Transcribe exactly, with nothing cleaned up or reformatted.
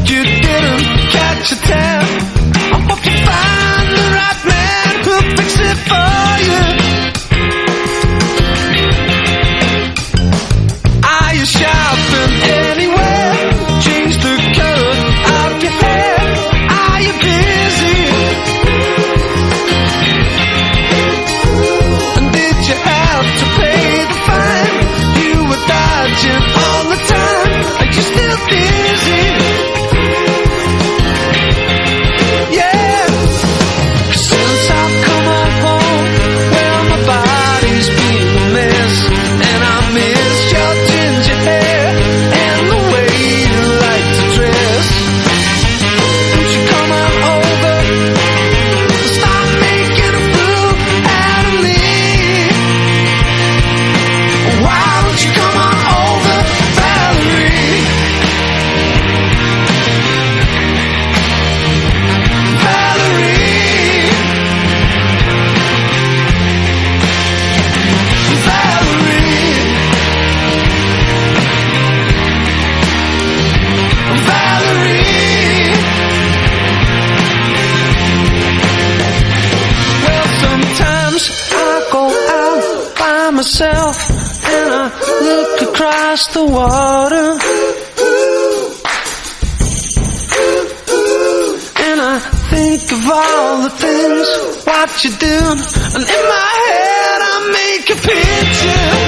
you didn't catch a tab. I hope you find the right man who'll fix it for you. Are you shopping anywhere? Change the color of your hair. Are you busy? And did you have to pay the fine? You were dodging all the time. Are you still busy? Yeah. Since I've come on home, well, my body's been a mess, and I miss your ginger hair and the way you like to dress. Won't you come on over and stop making a fool out of me? Why don't you come on over, Valerie? Valerie. Valerie. Valerie. Well, sometimes I go out by myself and I look across the water, and I think of all the things what you do, and in my head I make a picture.